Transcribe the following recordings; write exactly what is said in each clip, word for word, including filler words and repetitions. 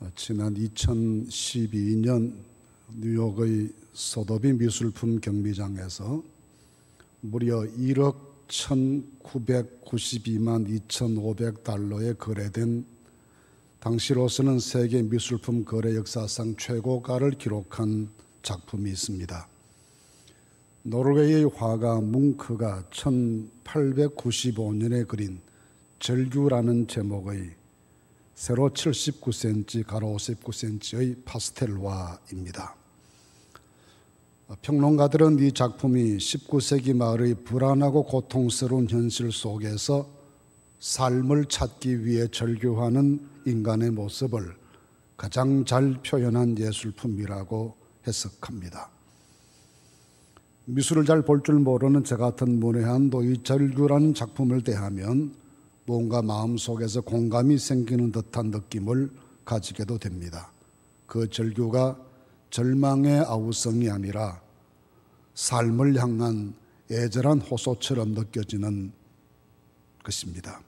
지난 이천십이 년 뉴욕의 소더비 미술품 경비장에서 무려 일억 천구백구십이만 이천오백 달러에 거래된 당시로서는 세계 미술품 거래 역사상 최고가를 기록한 작품이 있습니다. 노르웨이의 화가 뭉크가 천팔백구십오 년에 그린 절규라는 제목의 세로 칠십구 센티미터, 가로 오십구 센티미터의 파스텔화입니다. 평론가들은 이 작품이 십구 세기 말의 불안하고 고통스러운 현실 속에서 삶을 찾기 위해 절규하는 인간의 모습을 가장 잘 표현한 예술품이라고 해석합니다. 미술을 잘 볼 줄 모르는 저 같은 문외한도 이 절규라는 작품을 대하면 뭔가 마음속에서 공감이 생기는 듯한 느낌을 가지게도 됩니다. 그 절규가 절망의 아우성이 아니라 삶을 향한 애절한 호소처럼 느껴지는 것입니다.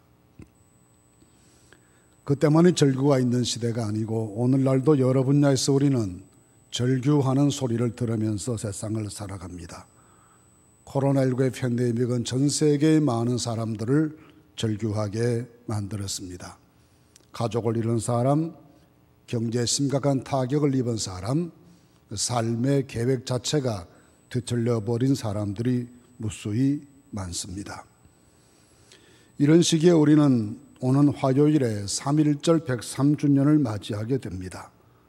그 때문에 절규가 있는 시대가 아니고 오늘날도 여러 분야에서 우리는 절규하는 소리를 들으면서 세상을 살아갑니다. 코로나십구의 팬데믹은 전 세계의 많은 사람들을 절규하게 만들었습니다. 가족을 잃은 사람, 경제에 심각한 타격을 입은 사람, 삶의 계획 자체가 뒤틀려버린 사람들이 무수히 많습니다. 이런 시기에 우리는 오는 화요일에 삼일절 백삼 주년을 맞이하게 됩니다.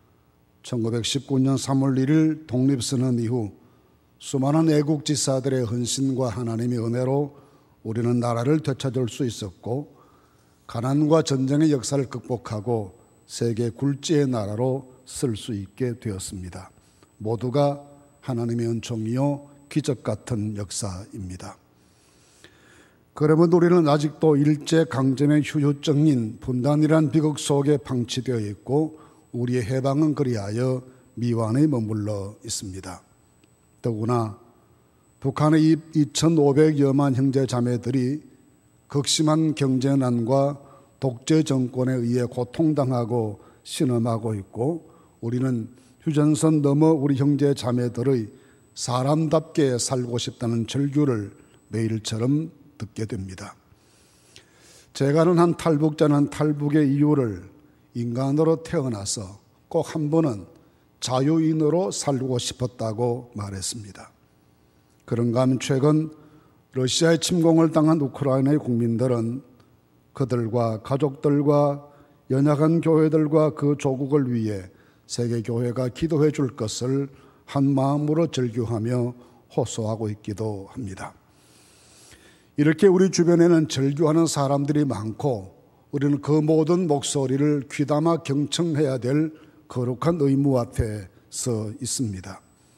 천구백십구 년 삼월 일일 독립선언 이후 수많은 애국지사들의 헌신과 하나님의 은혜로 우리는 나라를 되찾을 수 있었고 가난과 전쟁의 역사를 극복하고 세계 굴지의 나라로 쓸 수 있게 되었습니다. 모두가 하나님의 은총이요 기적 같은 역사입니다. 그러면 우리는 아직도 일제강점의 후유증인 분단이란 비극 속에 방치되어 있고 우리의 해방은 그리하여 미완에 머물러 있습니다. 더구나 북한의 이천오백여만 형제 자매들이 극심한 경제난과 독재 정권에 의해 고통당하고 신음하고 있고 우리는 휴전선 넘어 우리 형제 자매들의 사람답게 살고 싶다는 절규를 매일처럼 듣게 됩니다. 제가 아는 한 탈북자는 탈북의 이유를 인간으로 태어나서 꼭 한 번은 자유인으로 살고 싶었다고 말했습니다. 그런가 하면 최근 러시아의 침공을 당한 우크라이나의 국민들은 그들과 가족들과 연약한 교회들과 그 조국을 위해 세계교회가 기도해 줄 것을 한 마음으로 절규하며 호소하고 있기도 합니다. 이렇게 우리 주변에는 절규하는 사람들이 많고 우리는 그 모든 목소리를 귀담아 경청해야 될 거룩한 의무 앞에 서 있습니다.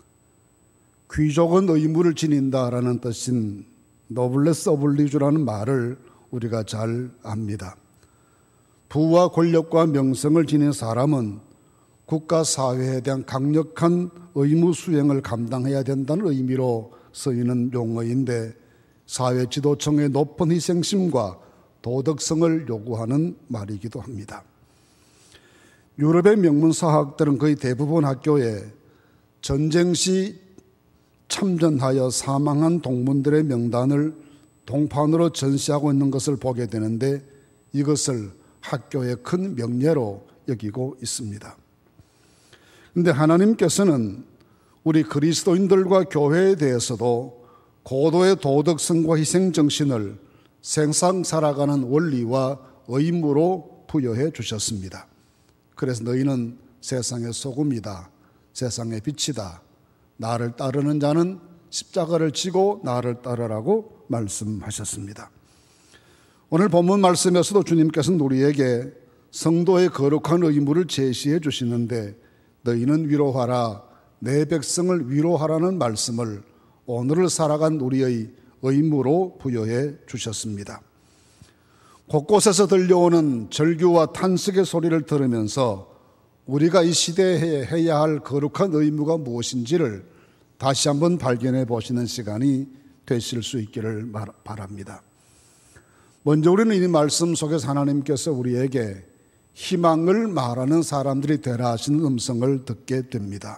귀족은 의무를 지닌다라는 뜻인 노블레스 오블리주라는 말을 우리가 잘 압니다. 부와 권력과 명성을 지닌 사람은 국가 사회에 대한 강력한 의무 수행을 감당해야 된다는 의미로 쓰이는 용어인데 사회 지도층의 높은 희생심과 도덕성을 요구하는 말이기도 합니다. 유럽의 명문 사학들은 거의 대부분 학교에 전쟁 시 참전하여 사망한 동문들의 명단을 동판으로 전시하고 있는 것을 보게 되는데 이것을 학교의 큰 명예로 여기고 있습니다. 그런데 하나님께서는 우리 그리스도인들과 교회에 대해서도 고도의 도덕성과 희생정신을 생상 살아가는 원리와 의무로 부여해 주셨습니다. 그래서 너희는 세상의 소금이다, 세상의 빛이다. 나를 따르는 자는 십자가를 지고 나를 따르라고 말씀하셨습니다. 오늘 본문 말씀에서도 주님께서는 우리에게 성도의 거룩한 의무를 제시해 주시는데 너희는 위로하라, 내 백성을 위로하라는 말씀을 오늘을 살아간 우리의 의무로 부여해 주셨습니다. 곳곳에서 들려오는 절규와 탄식의 소리를 들으면서 우리가 이 시대에 해야 할 거룩한 의무가 무엇인지를 다시 한번 발견해 보시는 시간이 되실 수 있기를 바랍니다. 먼저 우리는 이 말씀 속에서 하나님께서 우리에게 희망을 말하는 사람들이 되라 하시는 음성을 듣게 됩니다.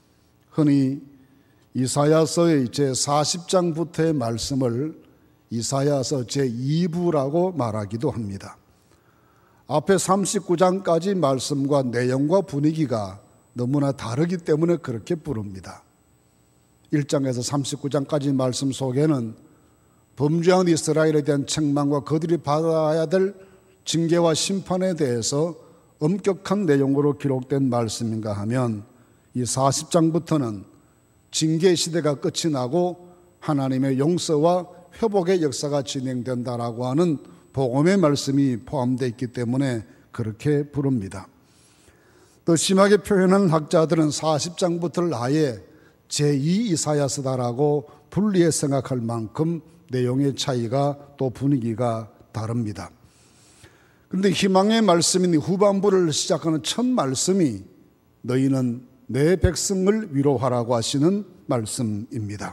흔히 이사야서의 제사십 장부터의 말씀을 이사야서 제이 부라고 말하기도 합니다. 앞에 삼십구 장까지 말씀과 내용과 분위기가 너무나 다르기 때문에 그렇게 부릅니다. 일 장에서 삼십구 장까지 말씀 속에는 범죄한 이스라엘에 대한 책망과 그들이 받아야 될 징계와 심판에 대해서 엄격한 내용으로 기록된 말씀인가 하면 이 사십 장부터는 징계 시대가 끝이 나고 하나님의 용서와 회복의 역사가 진행된다라고 하는 복음의 말씀이 포함되어 있기 때문에 그렇게 부릅니다. 더 심하게 표현한 학자들은 사십 장부터를 아예 제이 이사야서다라고 분리해 생각할 만큼 내용의 차이가 또 분위기가 다릅니다. 그런데 희망의 말씀인 후반부를 시작하는 첫 말씀이 너희는 내 백성을 위로하라고 하시는 말씀입니다.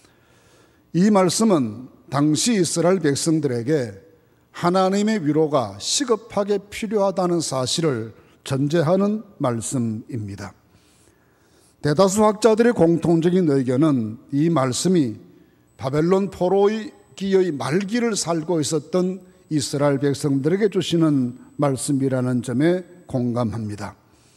이 말씀은 당시 이스라엘 백성들에게 하나님의 위로가 시급하게 필요하다는 사실을 전제하는 말씀입니다. 대다수 학자들의 공통적인 의견은 이 말씀이 바벨론 포로의 기의 말기를 살고 있었던 이스라엘 백성들에게 주시는 말씀이라는 점에 공감합니다.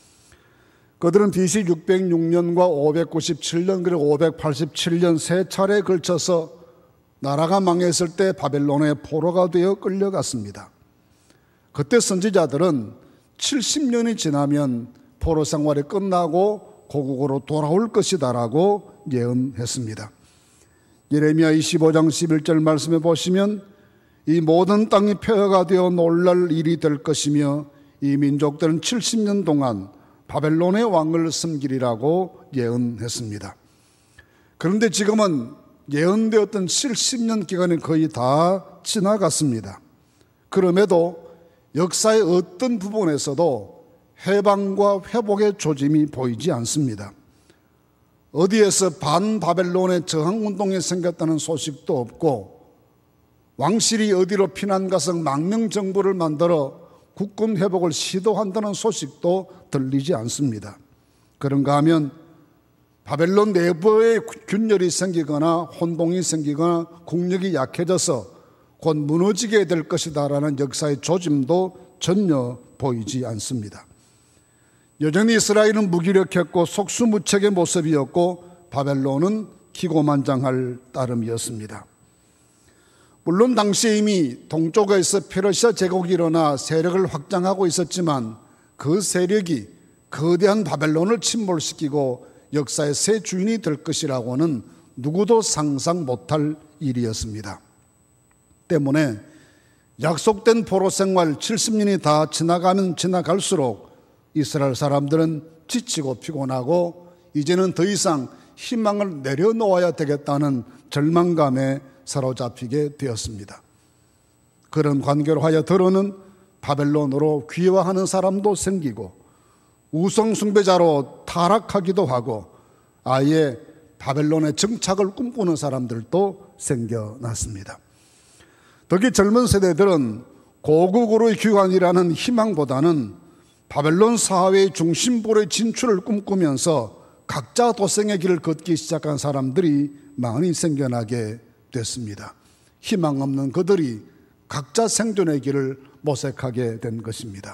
그들은 비씨 육백육 년과 오백구십칠 년 그리고 오백팔십칠 년 세 차례에 걸쳐서 나라가 망했을 때 바벨론의 포로가 되어 끌려갔습니다. 그때 선지자들은 칠십 년이 지나면 포로 생활이 끝나고 고국으로 돌아올 것이다라고 예언했습니다. 예레미야 이십오 장 십일 절 말씀에 보시면 이 모든 땅이 폐허가 되어 놀랄 일이 될 것이며 이 민족들은 칠십 년 동안 바벨론의 왕을 섬기리라고 예언했습니다. 그런데 지금은 예언되었던 칠십 년 기간이 거의 다 지나갔습니다. 그럼에도 역사의 어떤 부분에서도 해방과 회복의 조짐이 보이지 않습니다. 어디에서 반바벨론의 저항운동이 생겼다는 소식도 없고 왕실이 어디로 피난 가서 망명정부를 만들어 국군 회복을 시도한다는 소식도 들리지 않습니다. 그런가 하면 바벨론 내부에 균열이 생기거나 혼동이 생기거나 국력이 약해져서 곧 무너지게 될 것이다라는 역사의 조짐도 전혀 보이지 않습니다. 여전히 이스라엘은 무기력했고 속수무책의 모습이었고 바벨론은 기고만장할 따름이었습니다. 물론 당시에 이미 동쪽에서 페르시아 제국이 일어나 세력을 확장하고 있었지만 그 세력이 거대한 바벨론을 침몰시키고 역사의 새 주인이 될 것이라고는 누구도 상상 못할 일이었습니다. 때문에 약속된 포로 생활 칠십 년이 다 지나가면 지나갈수록 이스라엘 사람들은 지치고 피곤하고 이제는 더 이상 희망을 내려놓아야 되겠다는 절망감에 사로잡히게 되었습니다. 그런 관계로 하여 더러는 바벨론으로 귀화하는 사람도 생기고 우상숭배자로 타락하기도 하고 아예 바벨론의 정착을 꿈꾸는 사람들도 생겨났습니다. 특히 젊은 세대들은 고국으로의 귀환이라는 희망보다는 바벨론 사회의 중심부로의 진출을 꿈꾸면서 각자 도생의 길을 걷기 시작한 사람들이 많이 생겨나게 됐습니다. 희망 없는 그들이 각자 생존의 길을 모색하게 된 것입니다.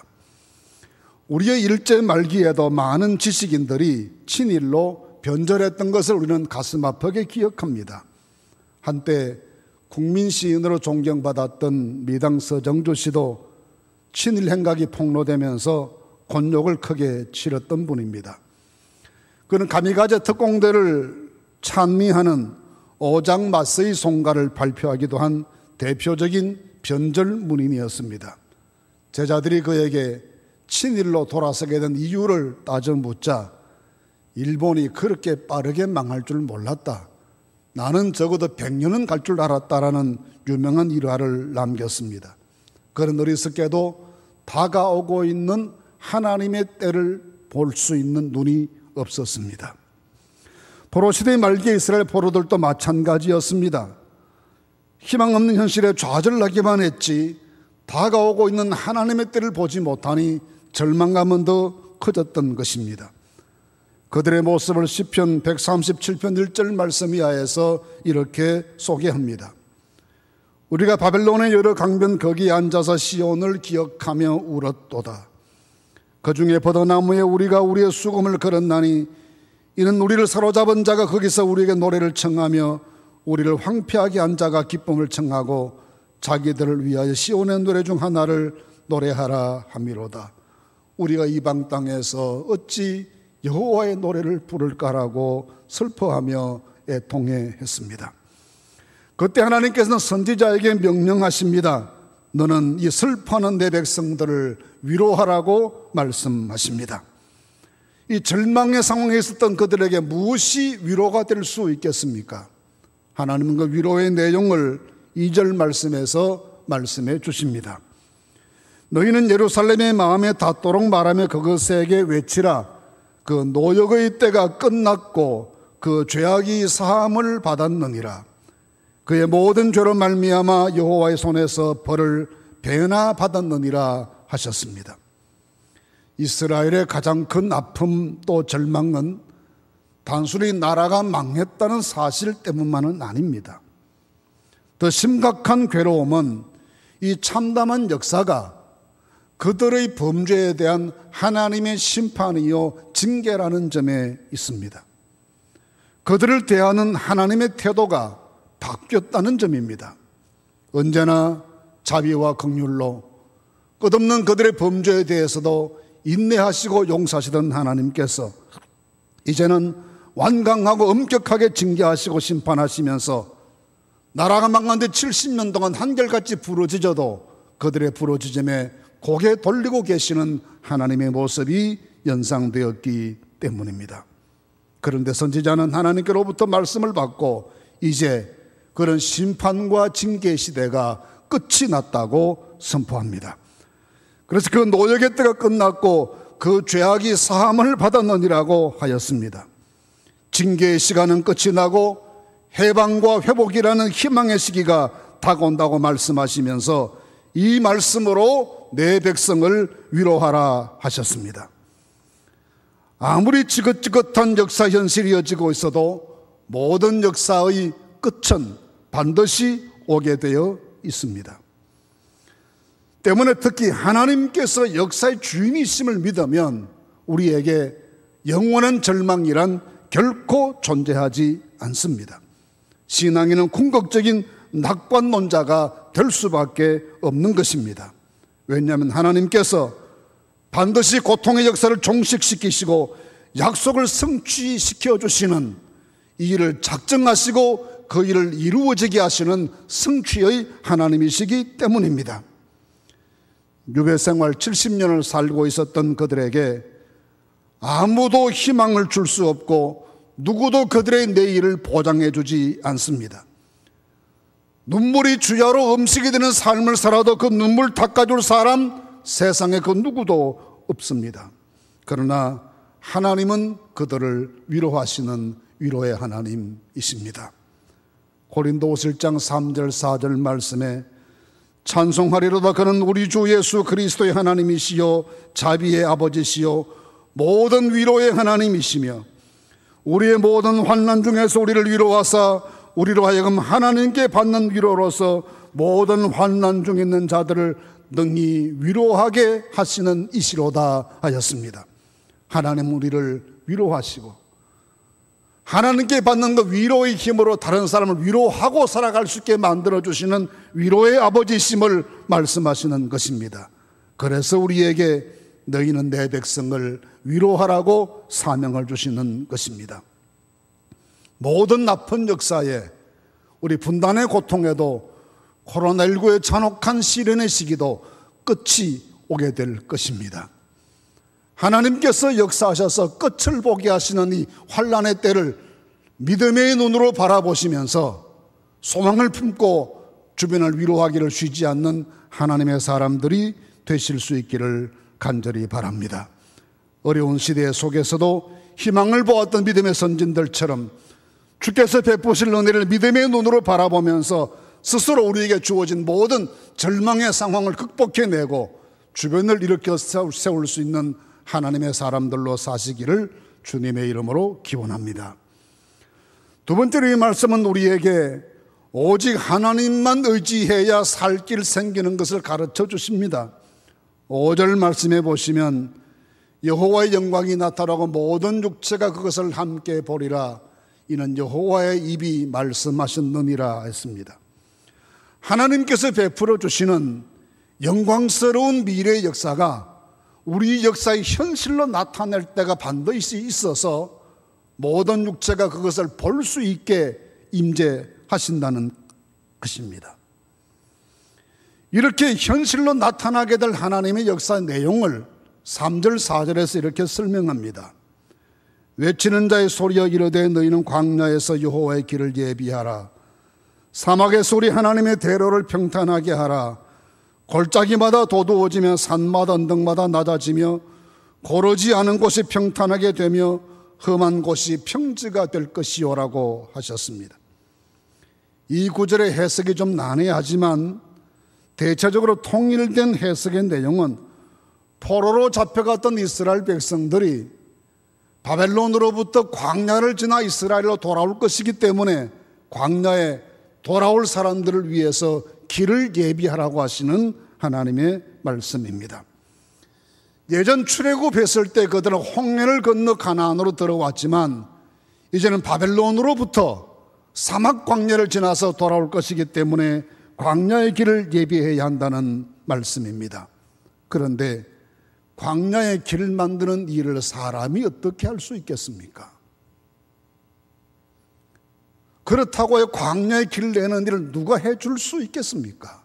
우리의 일제 말기에도 많은 지식인들이 친일로 변절했던 것을 우리는 가슴 아프게 기억합니다. 한때 국민시인으로 존경받았던 미당 서정주 씨도 친일 행각이 폭로되면서 곤욕을 크게 치렀던 분입니다. 그는 가미가제 특공대를 찬미하는 오장마스의 송가를 발표하기도 한 대표적인 변절문인이었습니다. 제자들이 그에게 친일로 돌아서게 된 이유를 따져 묻자 일본이 그렇게 빠르게 망할 줄 몰랐다. 나는 적어도 백 년은 갈 줄 알았다라는 유명한 일화를 남겼습니다. 그런 어리석게도 다가오고 있는 하나님의 때를 볼 수 있는 눈이 없었습니다. 포로 시대 말기에 이스라엘 포로들도 마찬가지였습니다. 희망 없는 현실에 좌절하기만 했지 다가오고 있는 하나님의 때를 보지 못하니 절망감은 더 커졌던 것입니다. 그들의 모습을 시편 백삼십칠 편 일 절 말씀 이하에서 이렇게 소개합니다. 우리가 바벨론의 여러 강변 거기에 앉아서 시온을 기억하며 울었도다. 그 중에 버드나무에 우리가 우리의 수금을 걸었나니 이는 우리를 사로잡은 자가 거기서 우리에게 노래를 청하며 우리를 황폐하게 한 자가 기쁨을 청하고 자기들을 위하여 시온의 노래 중 하나를 노래하라 함이로다. 우리가 이방 땅에서 어찌 여호와의 노래를 부를까라고 슬퍼하며 애통해했습니다. 그때 하나님께서는 선지자에게 명령하십니다. 너는 이 슬퍼하는 내 백성들을 위로하라고 말씀하십니다. 이 절망의 상황에 있었던 그들에게 무엇이 위로가 될 수 있겠습니까? 하나님은 그 위로의 내용을 이 절 말씀에서 말씀해 주십니다. 너희는 예루살렘의 마음에 닿도록 말하며 그것에게 외치라. 그 노역의 때가 끝났고 그 죄악이 사함을 받았느니라. 그의 모든 죄로 말미암아 여호와의 손에서 벌을 배나 받았느니라 하셨습니다. 이스라엘의 가장 큰 아픔 또 절망은 단순히 나라가 망했다는 사실 때문만은 아닙니다. 더 심각한 괴로움은 이 참담한 역사가 그들의 범죄에 대한 하나님의 심판이요 징계라는 점에 있습니다. 그들을 대하는 하나님의 태도가 바뀌었다는 점입니다. 언제나 자비와 긍휼로 끝없는 그들의 범죄에 대해서도 인내하시고 용서하시던 하나님께서 이제는 완강하고 엄격하게 징계하시고 심판하시면서 나라가 망한 데 칠십 년 동안 한결같이 부러지져도 그들의 부러지짐에 고개 돌리고 계시는 하나님의 모습이 연상되었기 때문입니다. 그런데 선지자는 하나님께로부터 말씀을 받고 이제 그런 심판과 징계 시대가 끝이 났다고 선포합니다. 그래서 그 노역의 때가 끝났고 그 죄악이 사함을 받았느니라고 하였습니다. 징계의 시간은 끝이 나고 해방과 회복이라는 희망의 시기가 다가온다고 말씀하시면서 이 말씀으로 내 백성을 위로하라 하셨습니다. 아무리 지긋지긋한 역사 현실이 이어지고 있어도 모든 역사의 끝은 반드시 오게 되어 있습니다. 때문에 특히 하나님께서 역사의 주인이심을 믿으면 우리에게 영원한 절망이란 결코 존재하지 않습니다. 신앙인은 궁극적인 낙관론자가 될 수밖에 없는 것입니다. 왜냐하면 하나님께서 반드시 고통의 역사를 종식시키시고 약속을 성취시켜 주시는 이 일을 작정하시고 그 일을 이루어지게 하시는 성취의 하나님이시기 때문입니다. 유배 생활 칠십 년을 살고 있었던 그들에게 아무도 희망을 줄 수 없고 누구도 그들의 내일을 보장해 주지 않습니다. 눈물이 주야로 음식이 되는 삶을 살아도 그 눈물 닦아줄 사람 세상에 그 누구도 없습니다. 그러나 하나님은 그들을 위로하시는 위로의 하나님이십니다. 고린도후서 일 장 삼 절 사 절 말씀에 찬송하리로다 그는 우리 주 예수 그리스도의 하나님이시요 자비의 아버지시요 모든 위로의 하나님이시며 우리의 모든 환난 중에서 우리를 위로하사 우리로 하여금 하나님께 받는 위로로서 모든 환난 중에 있는 자들을 능히 위로하게 하시는 이시로다 하였습니다. 하나님은 우리를 위로하시고 하나님께 받는 그 위로의 힘으로 다른 사람을 위로하고 살아갈 수 있게 만들어주시는 위로의 아버지심을 말씀하시는 것입니다. 그래서 우리에게 너희는 내 백성을 위로하라고 사명을 주시는 것입니다. 모든 나쁜 역사에 우리 분단의 고통에도 코로나십구의 잔혹한 시련의 시기도 끝이 오게 될 것입니다. 하나님께서 역사하셔서 끝을 보게 하시는 이 환난의 때를 믿음의 눈으로 바라보시면서 소망을 품고 주변을 위로하기를 쉬지 않는 하나님의 사람들이 되실 수 있기를 간절히 바랍니다. 어려운 시대 속에서도 희망을 보았던 믿음의 선진들처럼 주께서 베푸실 은혜를 믿음의 눈으로 바라보면서 스스로 우리에게 주어진 모든 절망의 상황을 극복해내고 주변을 일으켜 세울 수 있는 하나님의 사람들로 사시기를 주님의 이름으로 기원합니다. 두 번째로 이 말씀은 우리에게 오직 하나님만 의지해야 살 길 생기는 것을 가르쳐 주십니다. 오 절 말씀해 보시면 여호와의 영광이 나타나고 모든 육체가 그것을 함께 보리라. 이는 여호와의 입이 말씀하셨느니라 했습니다. 하나님께서 베풀어 주시는 영광스러운 미래의 역사가 우리 역사의 현실로 나타날 때가 반드시 있어서 모든 육체가 그것을 볼 수 있게 임재하신다는 것입니다. 이렇게 현실로 나타나게 될 하나님의 역사 내용을 삼 절 사 절에서 이렇게 설명합니다. 외치는 자의 소리여 이르되 너희는 광야에서 여호와의 길을 예비하라. 사막의 소리 하나님의 대로를 평탄하게 하라. 골짜기마다 도두어지며 산마다 언덕마다 낮아지며 고르지 않은 곳이 평탄하게 되며 험한 곳이 평지가 될 것이요라고 하셨습니다. 이 구절의 해석이 좀 난해하지만 대체적으로 통일된 해석의 내용은 포로로 잡혀갔던 이스라엘 백성들이 바벨론으로부터 광야를 지나 이스라엘로 돌아올 것이기 때문에 광야에 돌아올 사람들을 위해서 길을 예비하라고 하시는 하나님의 말씀입니다. 예전 출애굽했을 때 그들은 홍해를 건너 가나안으로 들어왔지만 이제는 바벨론으로부터 사막 광야를 지나서 돌아올 것이기 때문에 광야의 길을 예비해야 한다는 말씀입니다. 그런데 광야의 길을 만드는 일을 사람이 어떻게 할 수 있겠습니까? 그렇다고 광야의 길을 내는 일을 누가 해줄 수 있겠습니까?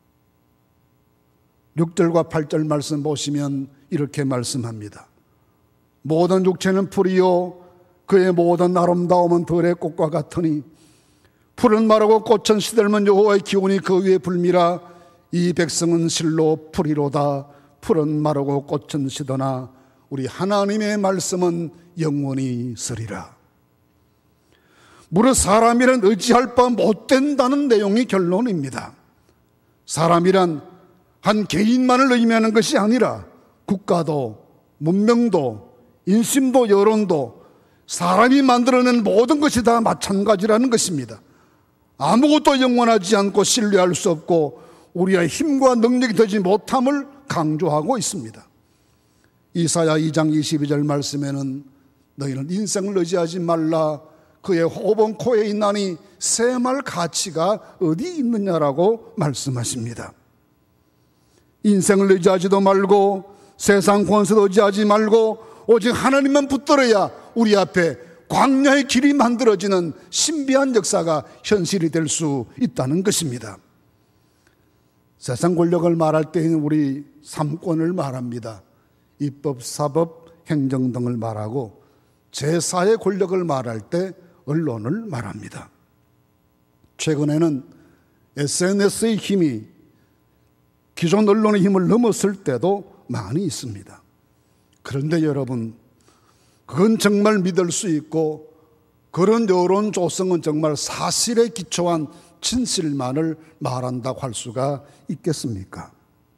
육 절과 팔 절 말씀 보시면 이렇게 말씀합니다. 모든 육체는 풀이요 그의 모든 아름다움은 들의 꽃과 같으니 풀은 마르고 꽃은 시들면 여호와의 기운이 그 위에 불미라. 이 백성은 실로 풀이로다. 풀은 마르고 꽃은 시드나 우리 하나님의 말씀은 영원히 서리라. 무릇 사람이란 의지할 바 못 된다는 내용이 결론입니다. 사람이란 한 개인만을 의미하는 것이 아니라 국가도 문명도 인심도 여론도 사람이 만들어낸 모든 것이 다 마찬가지라는 것입니다. 아무것도 영원하지 않고 신뢰할 수 없고 우리의 힘과 능력이 되지 못함을 강조하고 있습니다. 이사야 이 장 이십이 절 말씀에는 너희는 인생을 의지하지 말라. 그의 호흡은 코에 있나니 셈할 가치가 어디 있느냐라고 말씀하십니다. 인생을 의지하지도 말고 세상 권세도 의지하지 말고 오직 하나님만 붙들어야 우리 앞에 광야의 길이 만들어지는 신비한 역사가 현실이 될 수 있다는 것입니다. 세상 권력을 말할 때에는 우리 삼권을 말합니다. 입법, 사법, 행정 등을 말하고 제사의 권력을 말할 때 언론을 말합니다. 최근에는 에스엔에스의 힘이 기존 언론의 힘을 넘었을 때도 많이 있습니다. 그런데 여러분, 그건 정말 믿을 수 있고 그런 여론 조성은 정말 사실에 기초한 진실만을 말한다고 할 수가 있겠습니까?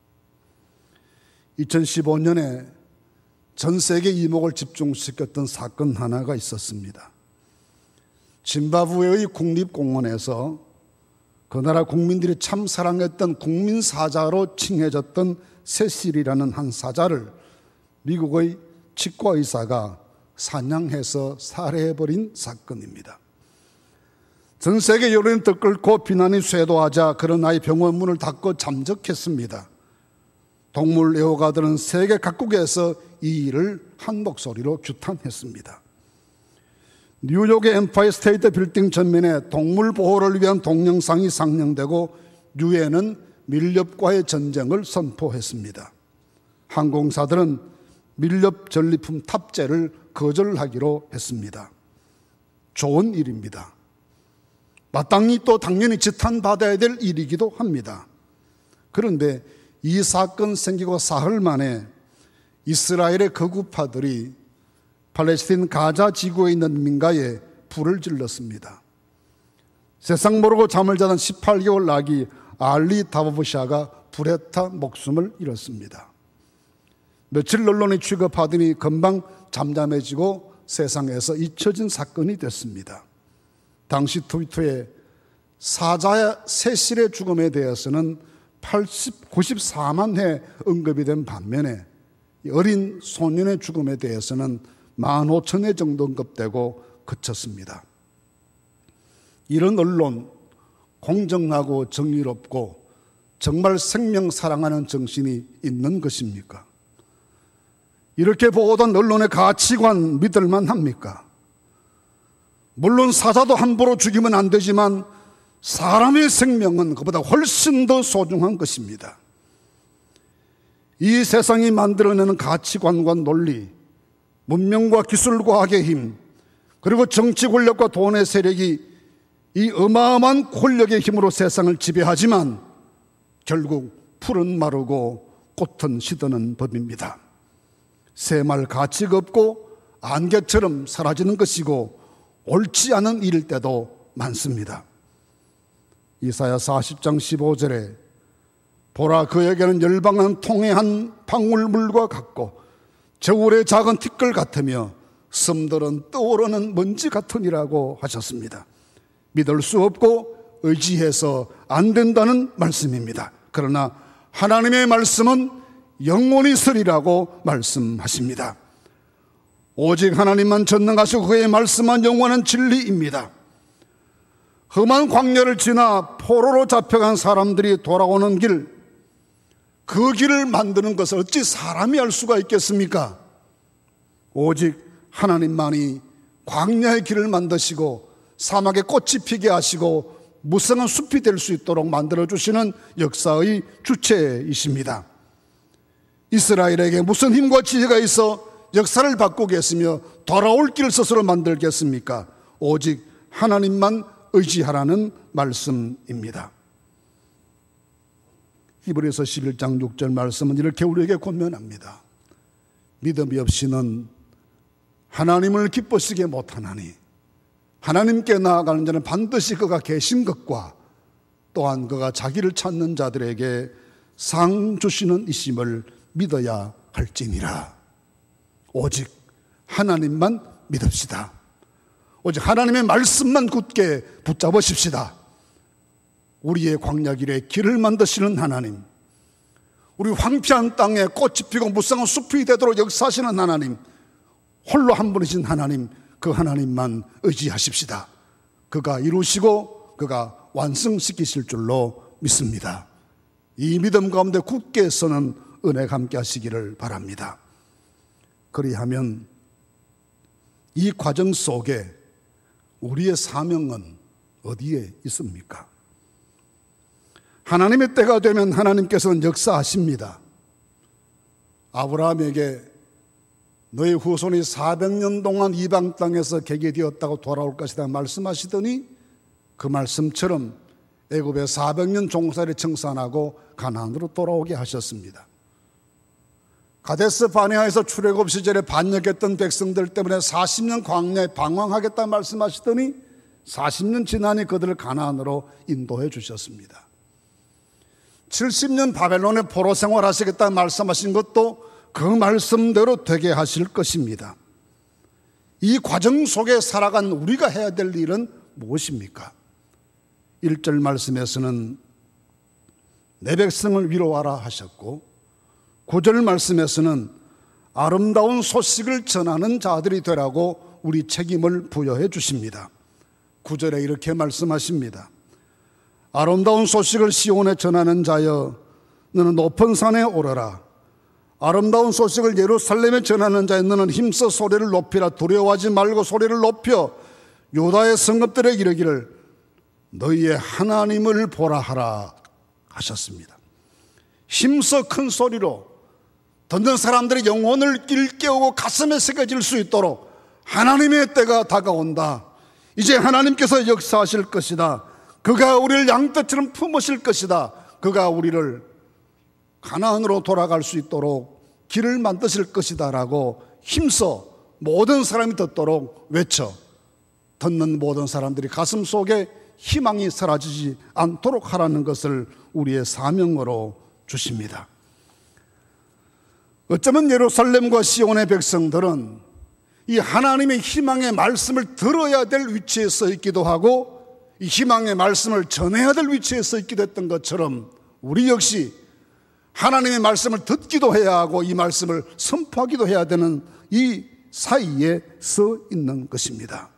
이천십오 년에 전 세계 이목을 집중시켰던 사건 하나가 있었습니다. 짐바브웨의 국립공원에서 그 나라 국민들이 참 사랑했던 국민사자로 칭해졌던 세실이라는 한 사자를 미국의 치과의사가 사냥해서 살해해버린 사건입니다. 전 세계 여론이 들끓고 비난이 쇄도하자 그런 아이 병원 문을 닫고 잠적했습니다. 동물 애호가들은 세계 각국에서 이 일을 한 목소리로 규탄했습니다. 뉴욕의 엠파이어 스테이트 빌딩 전면에 동물 보호를 위한 동영상이 상영되고 유엔은 밀렵과의 전쟁을 선포했습니다. 항공사들은 밀렵 전리품 탑재를 거절하기로 했습니다. 좋은 일입니다. 마땅히 또 당연히 지탄받아야 될 일이기도 합니다. 그런데 이 사건 생기고 사흘 만에 이스라엘의 거구파들이 팔레스타인 가자 지구에 있는 민가에 불을 질렀습니다. 세상 모르고 잠을 자던 십팔 개월 아기 알리 다보샤가 불에 타 목숨을 잃었습니다. 며칠 언론에 취급하더니 금방 잠잠해지고 세상에서 잊혀진 사건이 됐습니다. 당시 트위터에 사자의 세실의 죽음에 대해서는 팔십, 구십사만 회 언급이 된 반면에 어린 소년의 죽음에 대해서는 만 오천 회 정도 언급되고 그쳤습니다. 이런 언론, 공정하고 정의롭고 정말 생명 사랑하는 정신이 있는 것입니까? 이렇게 보던 언론의 가치관 믿을만 합니까? 물론 사자도 함부로 죽이면 안 되지만 사람의 생명은 그보다 훨씬 더 소중한 것입니다. 이 세상이 만들어내는 가치관과 논리, 문명과 기술 과학의 힘, 그리고 정치 권력과 돈의 세력이 이 어마어마한 권력의 힘으로 세상을 지배하지만 결국 풀은 마르고 꽃은 시드는 법입니다. 새말 가치가 없고 안개처럼 사라지는 것이고 옳지 않은 일일 때도 많습니다. 이사야 사십 장 십오 절에 보라 그에게는 열방한 통에 한 방울물과 같고 저울의 작은 티끌 같으며 섬들은 떠오르는 먼지 같으니라고 하셨습니다. 믿을 수 없고 의지해서 안 된다는 말씀입니다. 그러나 하나님의 말씀은 영원히 서리라고 말씀하십니다. 오직 하나님만 전능하시고 그의 말씀만 영원한 진리입니다. 험한 광야를 지나 포로로 잡혀간 사람들이 돌아오는 길, 그 길을 만드는 것을 어찌 사람이 알 수가 있겠습니까? 오직 하나님만이 광야의 길을 만드시고 사막에 꽃이 피게 하시고 무성한 숲이 될 수 있도록 만들어주시는 역사의 주체이십니다. 이스라엘에게 무슨 힘과 지혜가 있어 역사를 바꾸겠으며 돌아올 길 스스로 만들겠습니까? 오직 하나님만 의지하라는 말씀입니다. 히브리서 십일 장 육 절 말씀은 이렇게 우리에게 권면합니다. 믿음이 없이는 하나님을 기쁘시게 못하나니 하나님께 나아가는 자는 반드시 그가 계신 것과 또한 그가 자기를 찾는 자들에게 상 주시는 이심을 믿어야 할지니라. 오직 하나님만 믿읍시다. 오직 하나님의 말씀만 굳게 붙잡으십시다. 우리의 광야길에 길을 만드시는 하나님, 우리 황폐한 땅에 꽃이 피고 무성한 숲이 되도록 역사하시는 하나님, 홀로 한 분이신 하나님, 그 하나님만 의지하십시다. 그가 이루시고 그가 완성시키실 줄로 믿습니다. 이 믿음 가운데 굳게 서는 은혜가 함께 하시기를 바랍니다. 그리하면 이 과정 속에 우리의 사명은 어디에 있습니까? 하나님의 때가 되면 하나님께서는 역사하십니다. 아브라함에게 너의 후손이 사백 년 동안 이방 땅에서 객이 되었다고 돌아올 것이다 말씀하시더니 그 말씀처럼 애굽에 사백 년 종살이 청산하고 가나안으로 돌아오게 하셨습니다. 가데스 바네아에서 출애굽 시절에 반역했던 백성들 때문에 사십 년 광야에 방황하겠다 말씀하시더니 사십 년 지나니 그들을 가나안으로 인도해 주셨습니다. 칠십 년 바벨론에 포로 생활하시겠다 말씀하신 것도 그 말씀대로 되게 하실 것입니다. 이 과정 속에 살아간 우리가 해야 될 일은 무엇입니까? 일 절 말씀에서는 내 백성을 위로하라 하셨고 구 절 말씀에서는 아름다운 소식을 전하는 자들이 되라고 우리 책임을 부여해 주십니다. 구 절에 이렇게 말씀하십니다. 아름다운 소식을 시온에 전하는 자여 너는 높은 산에 오르라. 아름다운 소식을 예루살렘에 전하는 자여 너는 힘써 소리를 높이라. 두려워하지 말고 소리를 높여 유다의 성읍들에 이르기를 너희의 하나님을 보라 하라 하셨습니다. 힘써 큰 소리로 듣는 사람들의 영혼을 일깨우고 가슴에 새겨질 수 있도록 하나님의 때가 다가온다. 이제 하나님께서 역사하실 것이다. 그가 우리를 양떼처럼 품으실 것이다. 그가 우리를 가나안으로 돌아갈 수 있도록 길을 만드실 것이다 라고 힘써 모든 사람이 듣도록 외쳐 듣는 모든 사람들이 가슴 속에 희망이 사라지지 않도록 하라는 것을 우리의 사명으로 주십니다. 어쩌면 예루살렘과 시온의 백성들은 이 하나님의 희망의 말씀을 들어야 될 위치에 서 있기도 하고 이 희망의 말씀을 전해야 될 위치에 서 있기도 했던 것처럼 우리 역시 하나님의 말씀을 듣기도 해야 하고 이 말씀을 선포하기도 해야 되는 이 사이에 서 있는 것입니다.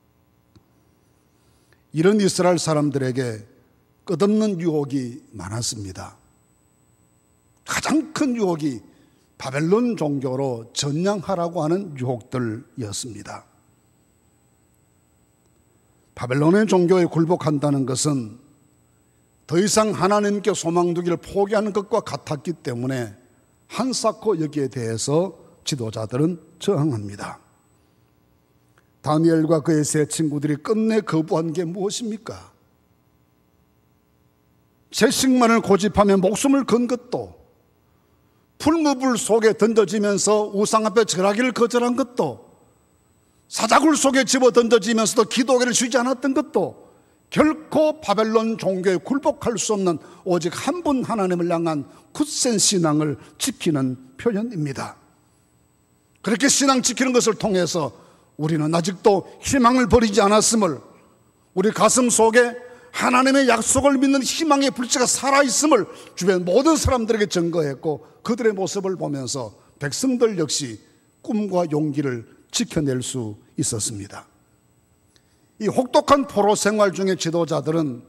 이런 이스라엘 사람들에게 끝없는 유혹이 많았습니다. 가장 큰 유혹이 바벨론 종교로 전향하라고 하는 유혹들이었습니다. 바벨론의 종교에 굴복한다는 것은 더 이상 하나님께 소망 두기를 포기하는 것과 같았기 때문에 한사코 여기에 대해서 지도자들은 저항합니다. 다니엘과 그의 세 친구들이 끝내 거부한 게 무엇입니까? 채식만을 고집하며 목숨을 건 것도, 풀무불 속에 던져지면서 우상 앞에 절하기를 거절한 것도, 사자굴 속에 집어 던져지면서도 기도하기를 쉬지 않았던 것도 결코 바벨론 종교에 굴복할 수 없는 오직 한 분 하나님을 향한 굳센 신앙을 지키는 표현입니다. 그렇게 신앙 지키는 것을 통해서 우리는 아직도 희망을 버리지 않았음을, 우리 가슴 속에 하나님의 약속을 믿는 희망의 불씨가 살아있음을 주변 모든 사람들에게 증거했고, 그들의 모습을 보면서 백성들 역시 꿈과 용기를 지켜낼 수 있었습니다. 이 혹독한 포로 생활 중에 지도자들은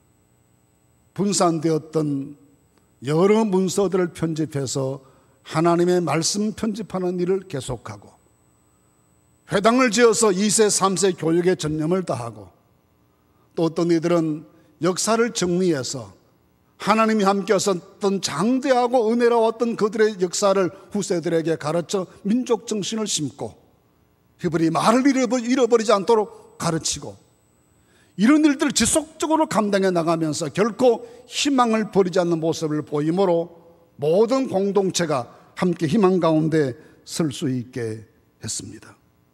분산되었던 여러 문서들을 편집해서 하나님의 말씀 편집하는 일을 계속하고, 회당을 지어서 이 세 삼 세 교육에 전념을 다하고, 또 어떤 이들은 역사를 정리해서 하나님이 함께 하셨던 장대하고 은혜로웠던 그들의 역사를 후세들에게 가르쳐 민족 정신을 심고, 그들이 말을 잃어버리지 않도록 가르치고, 이런 일들을 지속적으로 감당해 나가면서 결코 희망을 버리지 않는 모습을 보이므로 모든 공동체가 함께 희망 가운데 설 수 있게 했습니다.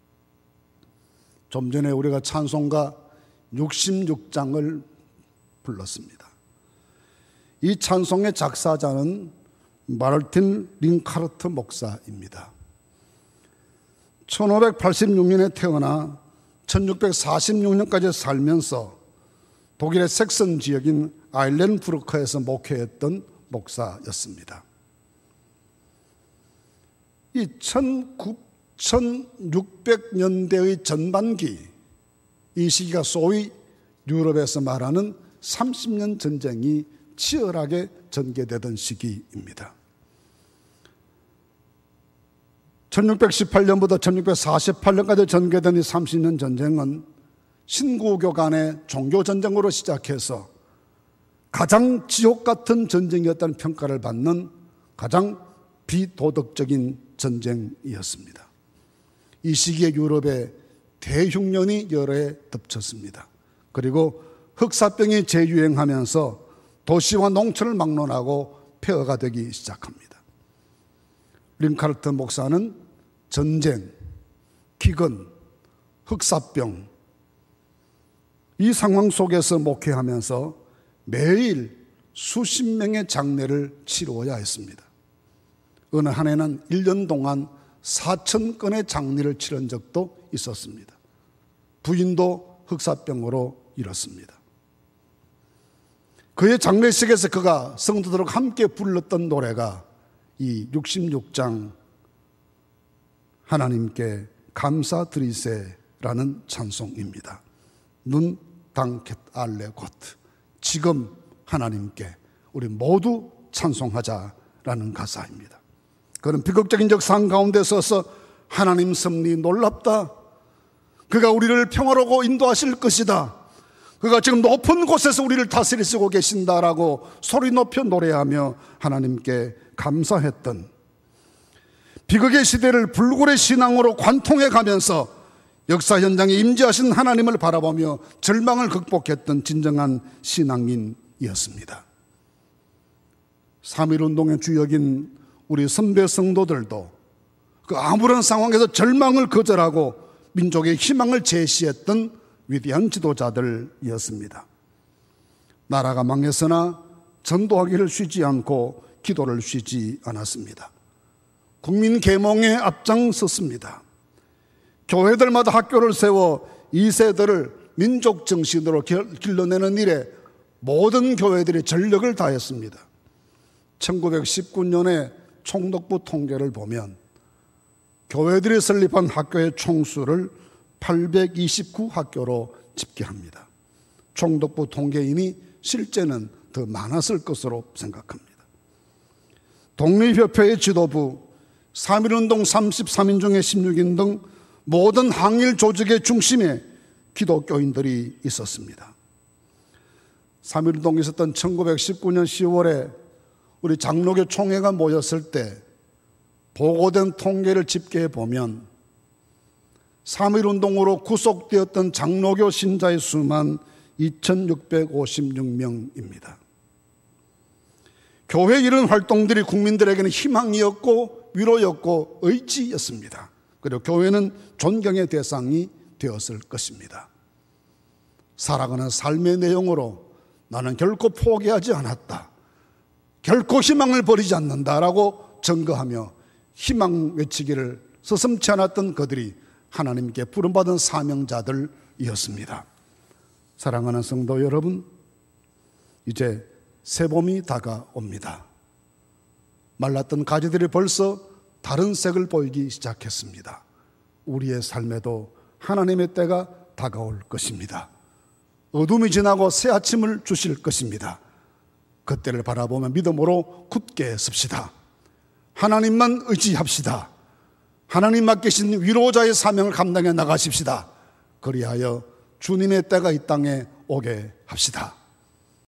좀 전에 우리가 찬송가 육십육 장을 불렀습니다. 이 찬송의 작사자는 마르틴 링카르트 목사입니다. 천오백팔십육 년에 태어나 천육백사십육 년까지 살면서 독일의 섹슨 지역인 아일렌부르크에서 목회했던 목사였습니다. 이 천육백 년대의 전반기, 이 시기가 소위 유럽에서 말하는 삼십 년 전쟁이 치열하게 전개되던 시기입니다. 천육백십팔 년부터 천육백사십팔 년까지 전개된 이 삼십 년 전쟁은 신구교 간의 종교전쟁으로 시작해서 가장 지옥 같은 전쟁이었다는 평가를 받는 가장 비도덕적인 전쟁이었습니다. 이 시기에 유럽에 대흉년이 여러 해 덮쳤습니다. 그리고 흑사병이 재유행하면서 도시와 농촌을 막론하고 폐허가 되기 시작합니다. 링카르트 목사는 전쟁, 기근, 흑사병, 이 상황 속에서 목회하면서 매일 수십 명의 장례를 치루어야 했습니다. 어느 한 해는 일 년 동안 사천 건의 장례를 치른 적도 있었습니다. 부인도 흑사병으로 잃었습니다. 그의 장례식에서 그가 성도들과 함께 불렀던 노래가 이 육십육 장 하나님께 감사드리세라는 찬송입니다. 눈 당켓 알레 곧, 지금 하나님께 우리 모두 찬송하자라는 가사입니다. 그는 비극적인 역상 가운데 서서 하나님 섭리 놀랍다, 그가 우리를 평화로고 인도하실 것이다, 그가 지금 높은 곳에서 우리를 다스리시고 계신다라고 소리 높여 노래하며 하나님께 감사했던, 비극의 시대를 불굴의 신앙으로 관통해 가면서 역사 현장에 임재하신 하나님을 바라보며 절망을 극복했던 진정한 신앙인이었습니다. 삼일운동의 주역인 우리 선배 성도들도 그 아무런 상황에서 절망을 거절하고 민족의 희망을 제시했던 위대한 지도자들이었습니다. 나라가 망했으나 전도하기를 쉬지 않고 기도를 쉬지 않았습니다. 국민 계몽에 앞장섰습니다. 교회들마다 학교를 세워 이 세대를 민족 정신으로 길러내는 일에 모든 교회들이 전력을 다했습니다. 천구백십구 년에 총독부 통계를 보면 교회들이 설립한 학교의 총수를 팔백이십구 학교로 집계합니다. 총독부 통계이니 실제는 더 많았을 것으로 생각합니다. 독립협회의 지도부, 삼일운동 삼십삼 인 중에 십육 인 등 모든 항일 조직의 중심에 기독교인들이 있었습니다. 삼일운동이 있었던 천구백십구 년 시월에 우리 장로교 총회가 모였을 때 보고된 통계를 집계해 보면 삼일운동으로 구속되었던 장로교 신자의 수만 이천육백오십육 명입니다. 교회 이런 활동들이 국민들에게는 희망이었고 위로였고 의지였습니다. 그리고 교회는 존경의 대상이 되었을 것입니다. 살아가는 삶의 내용으로 나는 결코 포기하지 않았다, 결코 희망을 버리지 않는다라고 증거하며 희망 외치기를 서슴지 않았던 그들이 하나님께 부름받은 사명자들이었습니다. 사랑하는 성도 여러분, 이제 새봄이 다가옵니다. 말랐던 가지들이 벌써 다른 색을 보이기 시작했습니다. 우리의 삶에도 하나님의 때가 다가올 것입니다. 어둠이 지나고 새 아침을 주실 것입니다. 그때를 바라보며 믿음으로 굳게 섭시다. 하나님만 의지합시다. 하나님 맡기신 위로자의 사명을 감당해 나가십시다. 그리하여 주님의 때가 이 땅에 오게 합시다.